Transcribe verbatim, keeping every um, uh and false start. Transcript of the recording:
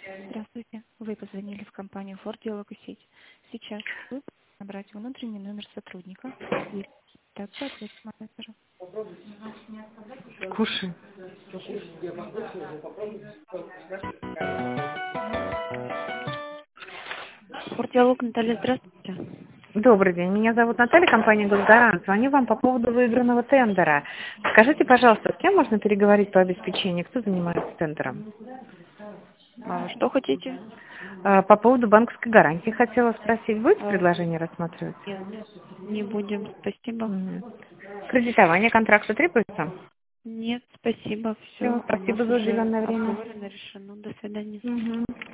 Здравствуйте. Вы позвонили в компанию Ford Диалог и сеть. Сейчас вы набрать внутренний номер сотрудника и регистрацию ответ менеджера. Кушай. Ford Диалог, Наталья, здравствуйте. Добрый день. Меня зовут Наталья, компания «Госгарант». Звоню вам по поводу выигранного тендера. Скажите, пожалуйста, с кем можно переговорить по обеспечению? Кто занимается тендером? А вы что хотите? А, По поводу банковской гарантии хотела спросить. Будете А, предложение рассматривать? Нет, не будем. Спасибо. Мгм. Кредитование контракта требуется? Нет, спасибо. Все, Все, у нас спасибо за уже уделенное время. оформлено, решено. До свидания. Мгм.